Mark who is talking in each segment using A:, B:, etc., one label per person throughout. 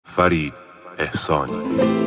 A: فرید احسانی.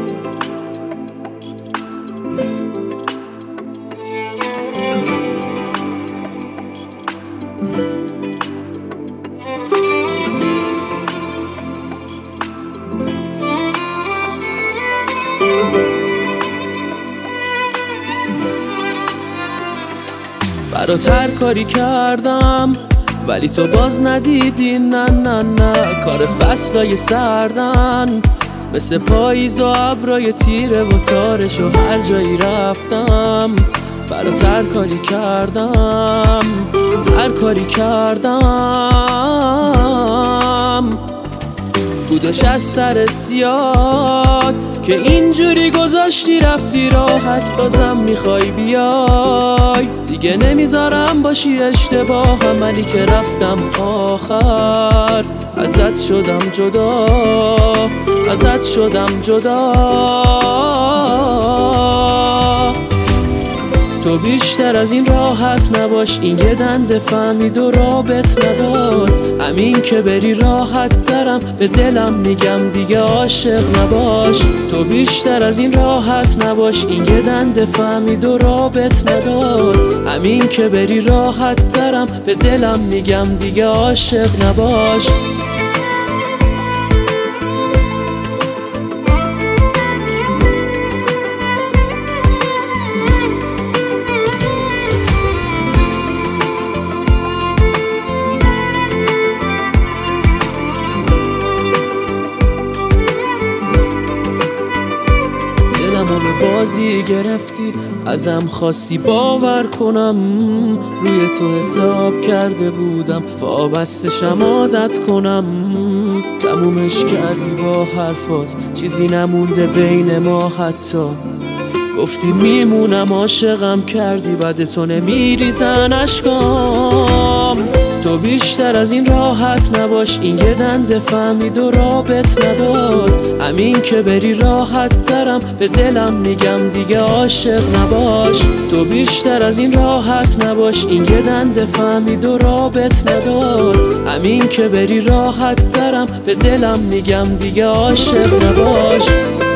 B: برات هر کاری کردم ولی تو باز ندیدی، نه نه نه. کار فصلای سردن مثل پاییز و ابرای تیره و تارش و هر جایی رفتم. برات هر کاری کردم، هر کاری کردم. بودش از سرت زیاد که اینجوری گذاشتی رفتی راحت، بازم میخوای بیای. دیگه نمیذارم باشی اشتباه منی که رفتم آخر. ازت شدم جدا، ازت شدم جدا. تو بیشتر از این راحت نباش، این یه دنده فهمید و رابط نداد. همین که بری راحت ترم، به دلم میگم دیگه عاشق نباش. تو بیشتر از این راحت نباش، این یه دنده فهمید و رابط نداد. همین که بری راحت ترم، به دلم میگم دیگه عاشق نباش. بازی گرفتی، ازم خواستی باور کنم. روی تو حساب کرده بودم، وابستشم عادت کنم. تمومش کردی با حرفات، چیزی نمونده بین ما حتی. گفتی میمونم عاشقم کردی، بعد تو نمیریزن اشکام. تو بیشتر از این راحت نباش، این یه دنده فهمید و رابط نداد. همین که بری راحت ترم، به دلم میگم دیگه عاشق نباش. تو بیشتر از این راحت نباش، این یه دنده فهمید و رابط نداد. همین که بری راحت ترم، به دلم میگم دیگه عاشق نباش.